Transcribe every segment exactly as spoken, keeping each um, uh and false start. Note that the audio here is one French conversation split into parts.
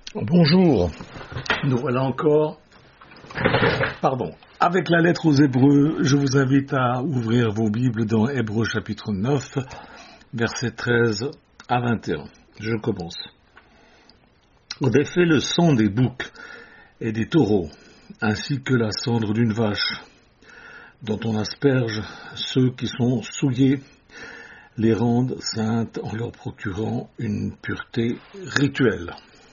Bonjour, nous voilà encore, pardon, avec la lettre aux Hébreux. Je vous invite à ouvrir vos Bibles dans Hébreux chapitre neuf, versets treize à vingt et un. Je commence. En effet, le sang des boucs et des taureaux, ainsi que la cendre d'une vache, dont on asperge ceux qui sont souillés, les rendent saintes en leur procurant une pureté rituelle.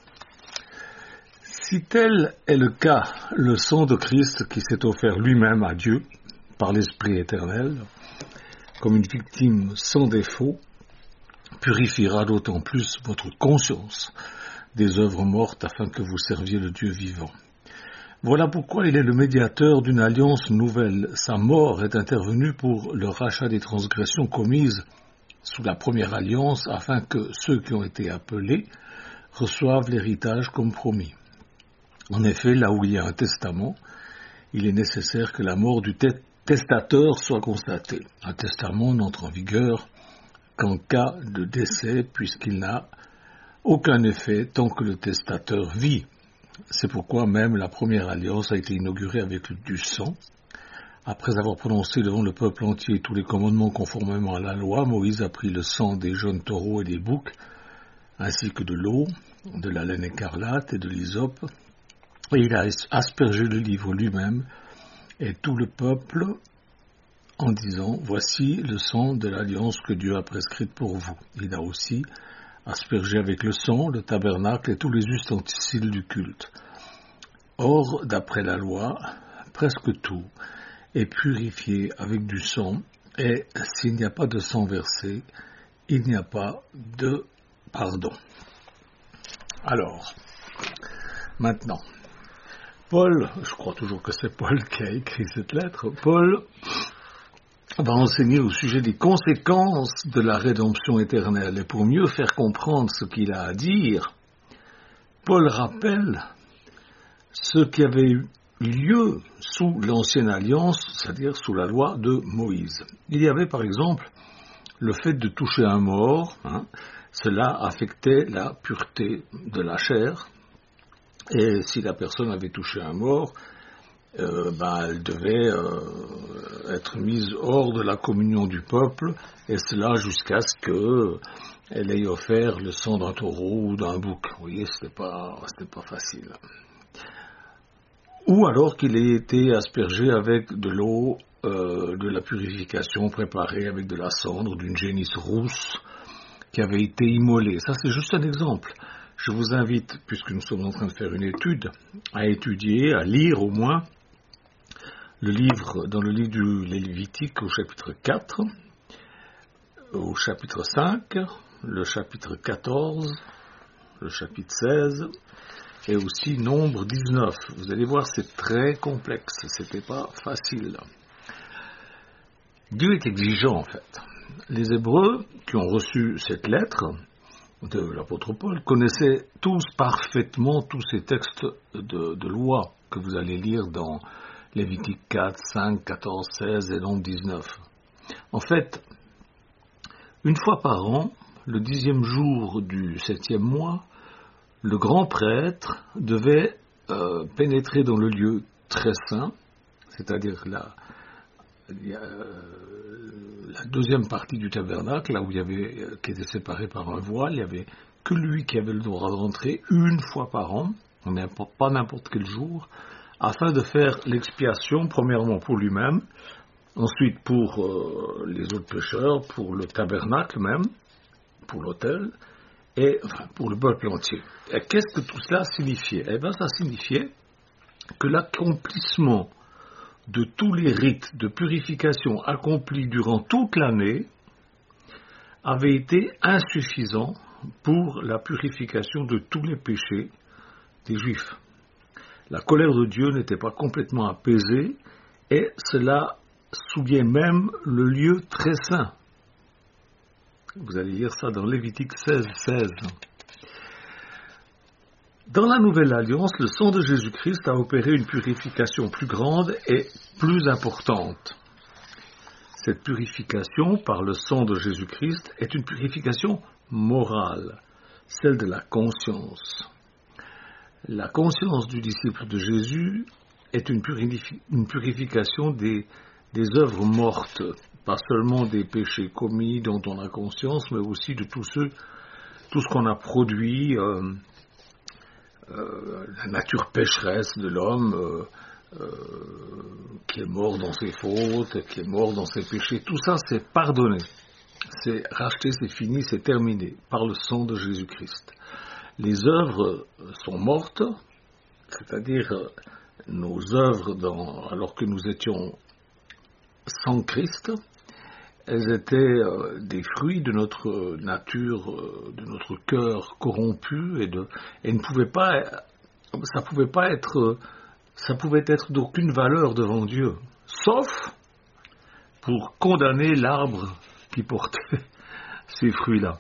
Si tel est le cas, le sang de Christ qui s'est offert lui-même à Dieu par l'Esprit éternel, comme une victime sans défaut, purifiera d'autant plus votre conscience des œuvres mortes afin que vous serviez le Dieu vivant. Voilà pourquoi il est le médiateur d'une alliance nouvelle. Sa mort est intervenue pour le rachat des transgressions commises sous la première alliance afin que ceux qui ont été appelés reçoivent l'héritage comme promis. En effet, là où il y a un testament, il est nécessaire que la mort du testateur soit constatée. Un testament n'entre en vigueur qu'en cas de décès, puisqu'il n'a aucun effet tant que le testateur vit. C'est pourquoi même la première alliance a été inaugurée avec du sang. Après avoir prononcé devant le peuple entier tous les commandements conformément à la loi, Moïse a pris le sang des jeunes taureaux et des boucs, ainsi que de l'eau, de la laine écarlate et de l'hysope, et il a aspergé le livre lui-même et tout le peuple en disant « Voici le sang de l'alliance que Dieu a prescrite pour vous ». Il a aussi aspergé avec le sang le tabernacle et tous les ustensiles du culte. Or, d'après la loi, presque tout est purifié avec du sang, et s'il n'y a pas de sang versé, il n'y a pas de pardon. Alors, maintenant, Paul, je crois toujours que c'est Paul qui a écrit cette lettre, Paul va enseigner au sujet des conséquences de la rédemption éternelle. Et pour mieux faire comprendre ce qu'il a à dire, Paul rappelle ce qui avait eu lieu sous l'ancienne alliance, c'est-à-dire sous la loi de Moïse. Il y avait par exemple le fait de toucher un mort, hein, cela affectait la pureté de la chair. Et si la personne avait touché un mort, euh, ben, elle devait euh, être mise hors de la communion du peuple, et cela jusqu'à ce qu'elle ait offert le sang d'un taureau ou d'un bouc. Vous voyez, c'était pas, c'était pas facile. Ou alors qu'il ait été aspergé avec de l'eau, euh, de la purification préparée avec de la cendre d'une génisse rousse qui avait été immolée. Ça, c'est juste un exemple. Je vous invite, puisque nous sommes en train de faire une étude, à étudier, à lire au moins le livre, dans le livre du Lévitique au chapitre quatre, au chapitre cinq, le chapitre quatorze, le chapitre seize, et aussi Nombre dix-neuf. Vous allez voir, c'est très complexe, c'était pas facile. Dieu est exigeant en fait. Les Hébreux qui ont reçu cette lettre de l'apôtre Paul connaissaient tous parfaitement tous ces textes de, de loi que vous allez lire dans Lévitique quatre, cinq, quatorze, seize et Nombre dix-neuf. En fait, une fois par an, le dixième jour du septième mois, le grand prêtre devait euh, pénétrer dans le lieu très saint, c'est-à-dire la, euh, la deuxième partie du tabernacle, là où il y avait, euh, qui était séparé par un voile, il n'y avait que lui qui avait le droit d'entrer une fois par an, pas n'importe quel jour, afin de faire l'expiation, premièrement pour lui-même, ensuite pour euh, les autres pécheurs, pour le tabernacle même, pour l'autel, et enfin, pour le peuple entier. Et qu'est-ce que tout cela signifiait? Eh bien, ça signifiait que l'accomplissement de tous les rites de purification accomplis durant toute l'année avait été insuffisant pour la purification de tous les péchés des Juifs. La colère de Dieu n'était pas complètement apaisée et cela souillait même le lieu très saint. Vous allez lire ça dans Lévitique seize, seize. Dans la Nouvelle Alliance, le sang de Jésus-Christ a opéré une purification plus grande et plus importante. Cette purification par le sang de Jésus-Christ est une purification morale, celle de la conscience. La conscience du disciple de Jésus est une, purifi- une purification des, des œuvres mortes, pas seulement des péchés commis dont on a conscience, mais aussi de tous ceux, tout ce qu'on a produit, euh, euh, la nature pécheresse de l'homme, euh, euh, qui est mort dans ses fautes, qui est mort dans ses péchés. Tout ça, c'est pardonné, c'est racheté, c'est fini, c'est terminé par le sang de Jésus-Christ. Les œuvres sont mortes, c'est-à-dire nos œuvres dans, alors que nous étions sans Christ, elles étaient euh, des fruits de notre nature, euh, de notre cœur corrompu, et, de, et ne pouvaient pas, ça pouvait pas être, ça pouvait être d'aucune valeur devant Dieu, sauf pour condamner l'arbre qui portait ces fruits-là.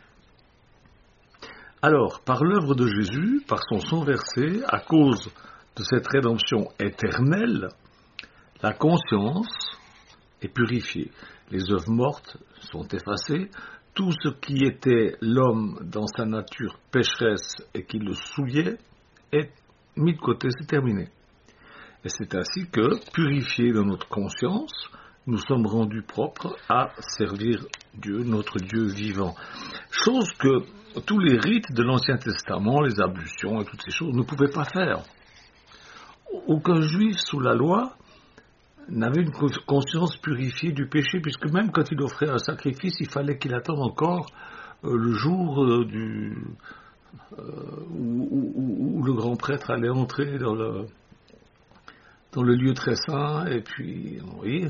Alors, par l'œuvre de Jésus, par son sang versé, à cause de cette rédemption éternelle, la conscience est purifiée. Les œuvres mortes sont effacées. Tout ce qui était l'homme dans sa nature pécheresse et qui le souillait est mis de côté, c'est terminé. Et c'est ainsi que, purifiés dans notre conscience, nous sommes rendus propres à servir Dieu, notre Dieu vivant. Chose que tous les rites de l'Ancien Testament, les ablutions et toutes ces choses, ne pouvaient pas faire. Aucun juif sous la loi n'avait une conscience purifiée du péché, puisque même quand il offrait un sacrifice, il fallait qu'il attende encore euh, le jour euh, du, euh, où, où, où le grand prêtre allait entrer dans le, dans le lieu très saint, et puis, vous voyez,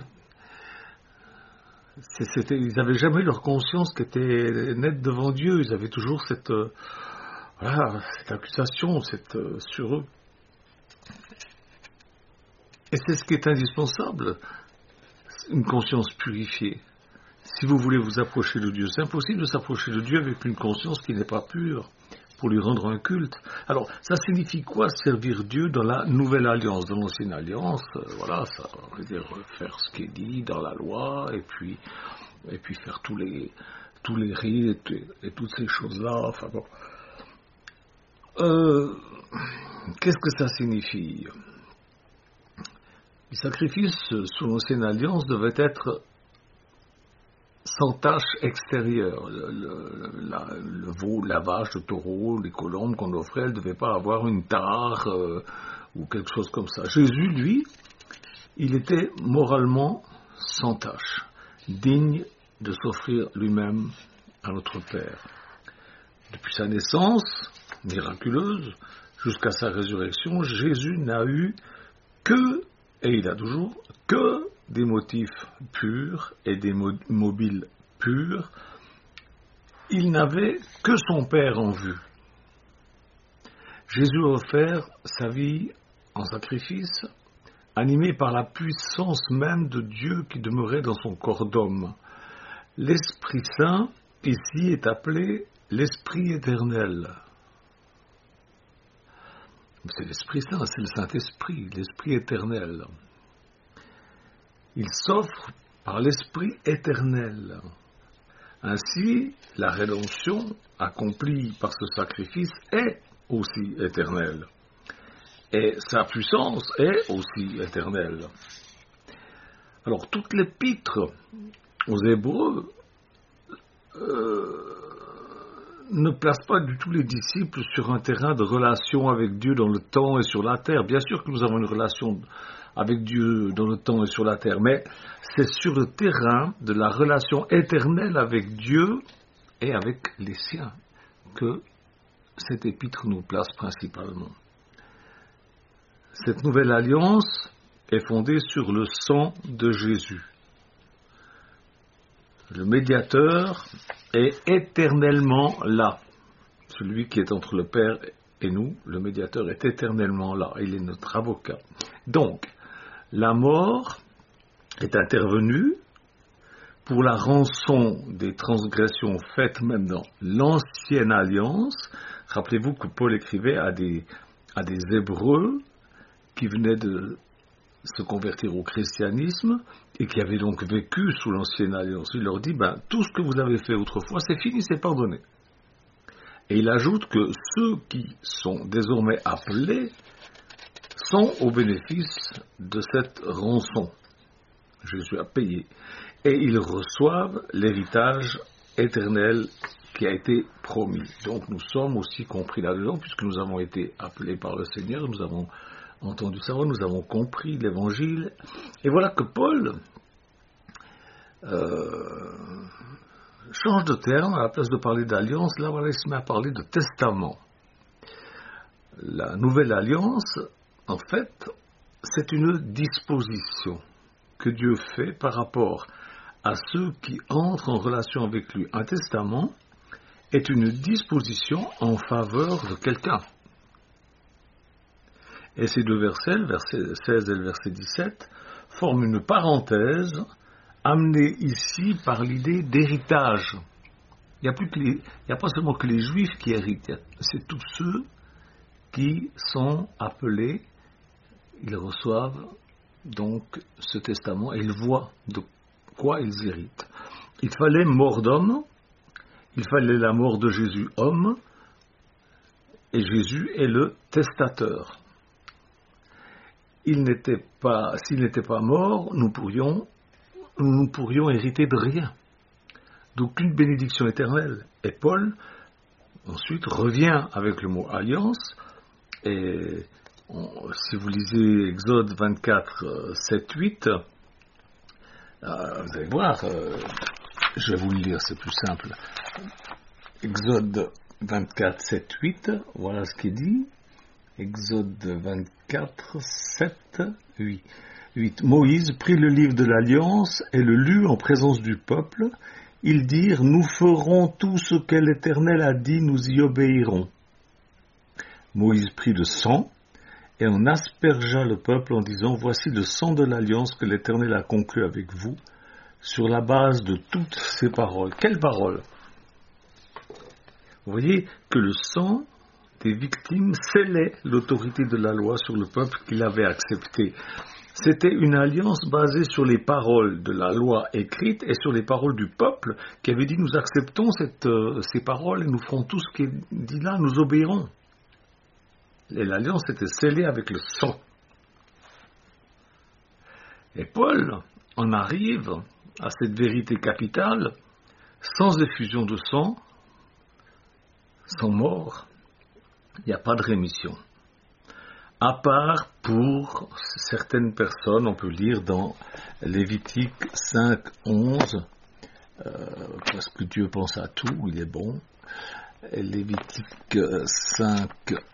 c'était, ils n'avaient jamais leur conscience qui était nette devant Dieu, ils avaient toujours cette, euh, voilà, cette accusation cette, euh, sur eux. Et c'est ce qui est indispensable, une conscience purifiée. Si vous voulez vous approcher de Dieu, c'est impossible de s'approcher de Dieu avec une conscience qui n'est pas pure, pour lui rendre un culte. Alors, ça signifie quoi servir Dieu dans la nouvelle alliance? Dans l'ancienne alliance, euh, voilà, ça veut dire faire ce qui est dit dans la loi, et puis, et puis faire tous les, tous les rites et, et toutes ces choses-là. Enfin bon. Euh, qu'est-ce que ça signifie? Les sacrifices sous l'ancienne alliance devaient être sans tache extérieure. Le, le, la, le veau, la vache, le taureau, les colombes qu'on offrait, elles ne devaient pas avoir une tare euh, ou quelque chose comme ça. Jésus, lui, il était moralement sans tache, digne de s'offrir lui-même à notre Père. Depuis sa naissance miraculeuse jusqu'à sa résurrection, Jésus n'a eu que, et il a toujours, que des motifs purs et des mobiles purs. Il n'avait que son Père en vue. Jésus a offert sa vie en sacrifice, animé par la puissance même de Dieu qui demeurait dans son corps d'homme. L'Esprit Saint, ici, est appelé l'Esprit éternel. C'est l'Esprit Saint, c'est le Saint-Esprit, l'Esprit éternel. Il s'offre par l'Esprit éternel. Ainsi, la rédemption accomplie par ce sacrifice est aussi éternelle. Et sa puissance est aussi éternelle. Alors, toute l'épître aux Hébreux euh, ne place pas du tout les disciples sur un terrain de relation avec Dieu dans le temps et sur la terre. Bien sûr que nous avons une relation avec Dieu dans le temps et sur la terre, mais c'est sur le terrain de la relation éternelle avec Dieu et avec les siens que cette épître nous place principalement. Cette nouvelle alliance est fondée sur le sang de Jésus. Le médiateur est éternellement là. Celui qui est entre le Père et nous, le médiateur est éternellement là. Il est notre avocat. Donc, la mort est intervenue pour la rançon des transgressions faites même dans l'ancienne alliance. Rappelez-vous que Paul écrivait à des, à des Hébreux qui venaient de se convertir au christianisme et qui avaient donc vécu sous l'ancienne alliance. Il leur dit, ben, tout ce que vous avez fait autrefois, c'est fini, c'est pardonné. Et il ajoute que ceux qui sont désormais appelés sont au bénéfice de cette rançon. Jésus a payé. Et ils reçoivent l'héritage éternel qui a été promis. Donc nous sommes aussi compris là-dedans, puisque nous avons été appelés par le Seigneur, nous avons entendu ça, nous avons compris l'Évangile. Et voilà que Paul euh, change de terme, à la place de parler d'alliance, là voilà, il se met à parler de testament. La nouvelle alliance, en fait, c'est une disposition que Dieu fait par rapport à ceux qui entrent en relation avec lui. Un testament est une disposition en faveur de quelqu'un. Et ces deux versets, le verset seize et le verset dix-sept, forment une parenthèse amenée ici par l'idée d'héritage. Il n'y a, a pas seulement que les Juifs qui héritent, c'est tous ceux qui sont appelés, ils reçoivent donc ce testament et ils voient de quoi ils héritent. Il fallait mort d'homme, il fallait la mort de Jésus homme, et Jésus est le testateur. Il n'était pas, s'il n'était pas mort, nous pourrions, nous pourrions hériter de rien, d'aucune bénédiction éternelle. Et Paul, ensuite, revient avec le mot alliance, et on, si vous lisez Exode vingt-quatre, sept, huit, euh, vous allez voir, euh, je vais vous le lire, c'est plus simple. Exode vingt-quatre, sept, huit, voilà ce qui est dit. Exode vingt-quatre, sept, huit. Moïse prit le livre de l'Alliance et le lut en présence du peuple. Ils dirent, nous ferons tout ce que l'Éternel a dit, nous y obéirons. Moïse prit le sang et en aspergea le peuple en disant, voici le sang de l'Alliance que l'Éternel a conclu avec vous, sur la base de toutes ces paroles. Quelles paroles? Vous voyez que le sang des victimes scellait l'autorité de la loi sur le peuple qui l'avait accepté. C'était une alliance basée sur les paroles de la loi écrite et sur les paroles du peuple qui avait dit, nous acceptons cette, euh, ces paroles et nous ferons tout ce qui est dit là, nous obéirons. Et l'alliance était scellée avec le sang. Et Paul en arrive à cette vérité capitale, sans effusion de sang, sans mort, il n'y a pas de rémission. À part pour certaines personnes, on peut lire dans Lévitique cinq, onze, euh, parce que Dieu pense à tout, il est bon. Lévitique cinq,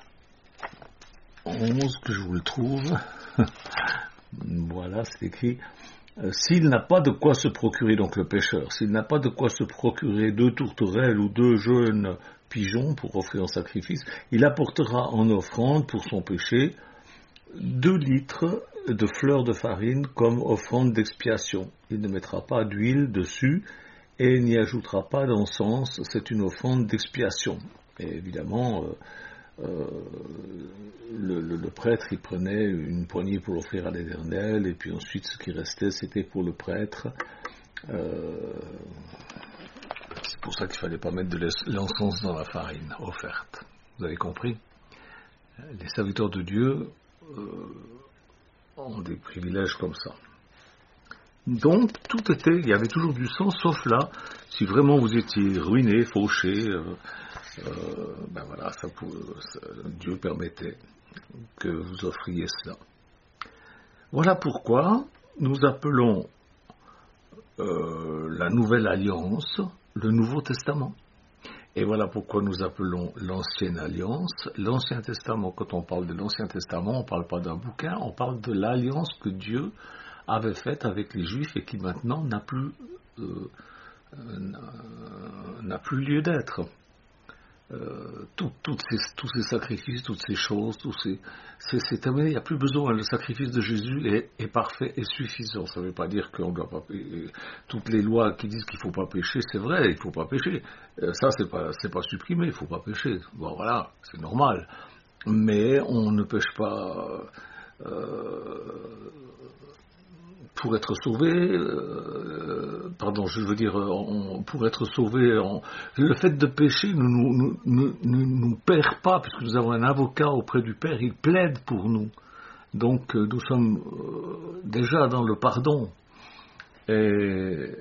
onze, que je vous le trouve. Voilà, c'est écrit. Euh, s'il n'a pas de quoi se procurer, donc le pécheur, s'il n'a pas de quoi se procurer deux tourterelles ou deux jeunes pigeons pour offrir en sacrifice, il apportera en offrande pour son péché deux litres de fleurs de farine comme offrande d'expiation. Il ne mettra pas d'huile dessus et n'y ajoutera pas d'encens, c'est une offrande d'expiation. Et évidemment, euh, euh, le, le, le prêtre, il prenait une poignée pour l'offrir à l'Éternel, et puis ensuite ce qui restait, c'était pour le prêtre. Euh, c'est pour ça qu'il ne fallait pas mettre de l'encens dans la farine offerte. Vous avez compris? Les serviteurs de Dieu euh, ont des privilèges comme ça. Donc, tout était, il y avait toujours du sang, sauf là, si vraiment vous étiez ruiné, fauché, euh, euh, ben voilà, ça, ça, Dieu permettait que vous offriez cela. Voilà pourquoi nous appelons euh, la Nouvelle Alliance le Nouveau Testament. Et voilà pourquoi nous appelons l'Ancienne Alliance l'Ancien Testament. Quand on parle de l'Ancien Testament, on ne parle pas d'un bouquin, on parle de l'alliance que Dieu avait faite avec les Juifs et qui maintenant n'a plus, euh, euh, n'a plus lieu d'être. Euh, tout, tout ces, tous ces sacrifices, toutes ces choses, tous ces, c'est, c'est terminé, il n'y a plus besoin. Le sacrifice de Jésus est, est parfait et suffisant. Ça ne veut pas dire qu'on doit pas pécher. Toutes les lois qui disent qu'il ne faut pas pécher, c'est vrai, il ne faut pas pécher. Euh, ça, c'est pas, c'est pas supprimé, il ne faut pas pécher. Bon, voilà, c'est normal. Mais on ne pêche pas. Euh, pour être sauvé, euh, pardon, je veux dire, on, pour être sauvé, on, le fait de pécher ne nous, nous, nous, nous, nous perd pas, puisque nous avons un avocat auprès du Père, il plaide pour nous. Donc nous sommes euh, déjà dans le pardon. Et,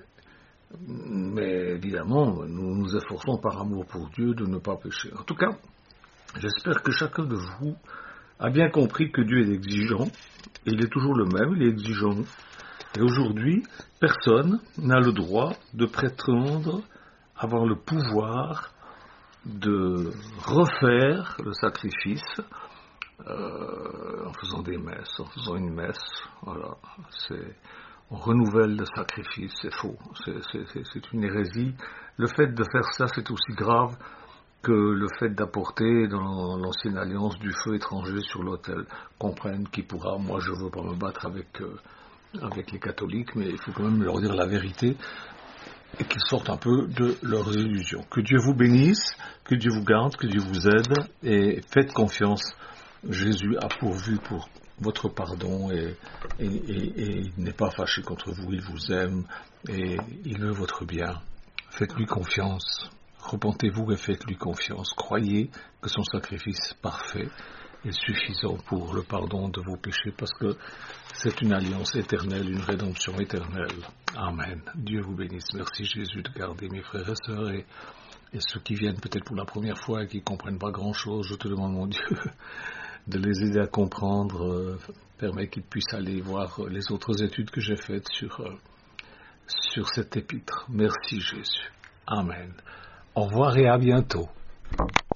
mais évidemment, nous nous efforçons par amour pour Dieu de ne pas pécher. En tout cas, j'espère que chacun de vous a bien compris que Dieu est exigeant, et il est toujours le même, il est exigeant. Et aujourd'hui, personne n'a le droit de prétendre avoir le pouvoir de refaire le sacrifice euh, en faisant des messes, en faisant une messe. Voilà, c'est, on renouvelle le sacrifice, c'est faux, c'est, c'est, c'est, c'est une hérésie. Le fait de faire ça, c'est aussi grave que le fait d'apporter dans l'ancienne alliance du feu étranger sur l'autel. Comprenne qui pourra, moi je ne veux pas me battre avec, euh, avec les catholiques, mais il faut quand même leur dire la vérité et qu'ils sortent un peu de leurs illusions. Que Dieu vous bénisse, que Dieu vous garde, que Dieu vous aide, et faites confiance. Jésus a pourvu pour votre pardon et, et, et, et il n'est pas fâché contre vous, il vous aime et il veut votre bien. Faites-lui confiance. Repentez-vous et faites-lui confiance. Croyez que son sacrifice parfait est suffisant pour le pardon de vos péchés, parce que c'est une alliance éternelle, une rédemption éternelle. Amen. Dieu vous bénisse. Merci Jésus de garder mes frères et sœurs et, et ceux qui viennent peut-être pour la première fois et qui ne comprennent pas grand-chose. Je te demande, mon Dieu, de les aider à comprendre. Euh, permets qu'ils puissent aller voir les autres études que j'ai faites sur, euh, sur cet épître. Merci Jésus. Amen. Au revoir et à bientôt.